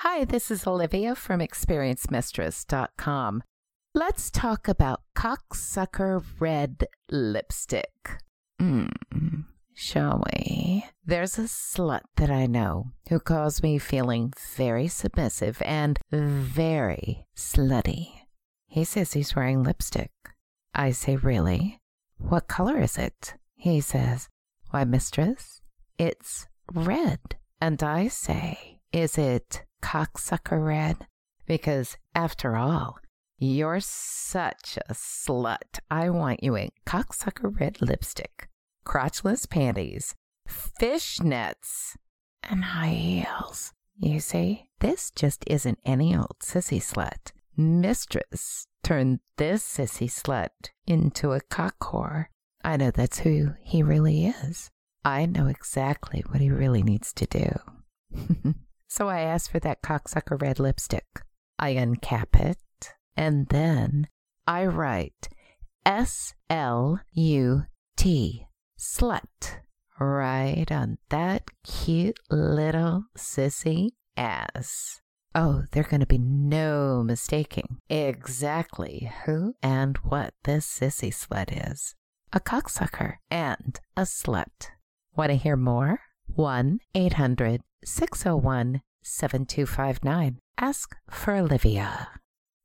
Hi, this is Olivia from ExperienceMistress.com. Let's talk about cocksucker red lipstick. Shall we? There's a slut that I know who calls me feeling very submissive and very slutty. He says he's wearing lipstick. I say, really? What color is it? He says, why, mistress, it's red. And I say, is it cocksucker red? Because after all, you're such a slut. I want you in cocksucker red lipstick, crotchless panties, fishnets, and high heels. You see, this just isn't any old sissy slut. Mistress turned this sissy slut into a cock whore. I know that's who he really is. I know exactly what he really needs to do. So I asked for that cocksucker red lipstick. I uncap it, and then I write S-L-U-T, slut, right on that cute little sissy ass. Oh, there's going to be no mistaking exactly who and what this sissy slut is. A cocksucker and a slut. Want to hear more? 1-800-601-7259. Ask for Olivia.